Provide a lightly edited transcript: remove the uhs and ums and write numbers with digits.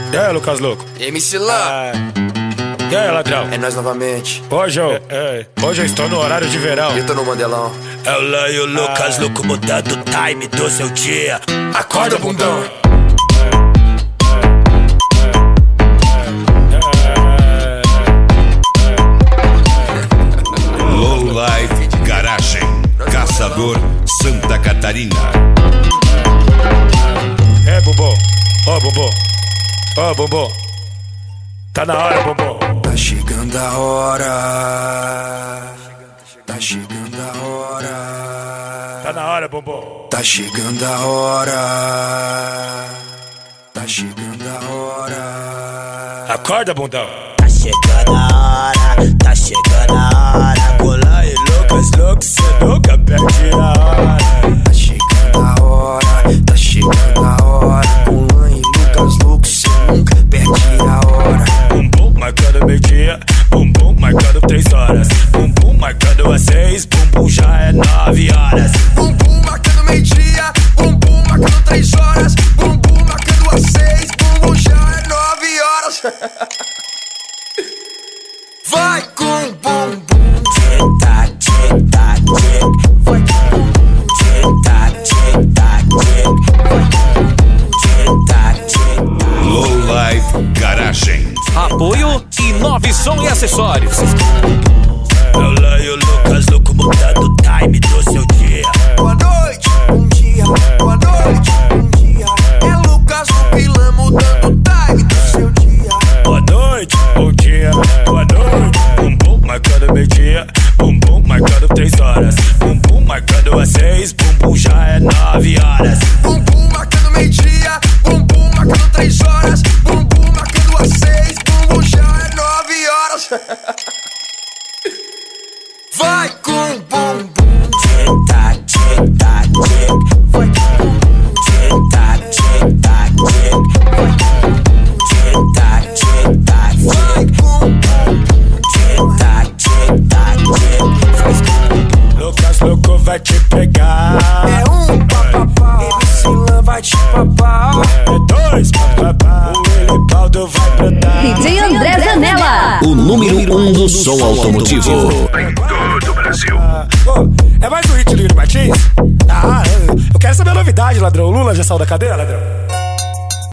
E aí, Lucas Louco? MC Lan. E aí, ladrão? É nós novamente. Hoje eu estou no horário de verão. Eu tô no Mandelão. É o Lan e o Lucas Louco mudando o time do seu dia. Acorda, bundão. Low Life Garagem, Caçador, Santa Catarina. É, Bumbum. Ó, Bumbum. Ó, Bumbum. Tá na hora, Bumbum. Tá chegando a hora. Tá chegando a hora. Tá na hora, Bumbum. Tá chegando a hora. Tá chegando a hora. Acorda, bundão. Tá chegando a hora, tá chegando a hora. Lan e Lucas Louco, cê nunca perde a hora. Tá chegando a hora. Tá chegando a hora. Com Lan e Lucas Louco, cê nunca perde a hora. Bumbum marcando meio-dia, bumbum marcando 3 horas. Bumbum marcando às 6, bumbum já é 9 horas. Bumbum marcando meio-dia, bumbum marcando 3 horas. Bumbum marcando às 6, bumbum já é 9 horas. Vai com o bumbum. Tic-tac, tic-tac, tic. Vai com o bumbum. Tic-tac, tic-tac, tic. Tic-tac, tic-tac. Low Life Garagem. Apoio Inove Som e Acessórios. É o Lan e o Lucas Louco mudando o time do seu dia. Boa noite, bom dia. Boa noite, bom dia. É Lucas Louco e Lan mudando o time do seu dia. Boa noite, bom dia, boa noite. Bumbum marcando meio-dia, bumbum marcando 3 horas. Bumbum marcando às 6, bumbum já é 9 horas. Bumbum marcando meio-dia, bumbum marcando 3 horas. Bumbum marcando às 6, bumbum já é 9 horas. Vai com o bumbum. Tic-tac, tic-tac, tic. Vai com o bumbum. Tic-tac, tic-tac, tic. Tic-tac, tic-tac, Vai tic. com o bumbum. Tic-tac, tic-tac, tic. Lucas Louco vai te pegar. É um papapá. MC Lan vai te papar. É 2 papapá. O Elibaldo vai brotar. DJ André Zanella. O número 1 do som automotivo. É mais um hit do Yuri Martins? Eu quero saber a novidade, ladrão. O Lula já saiu da cadeia, ladrão?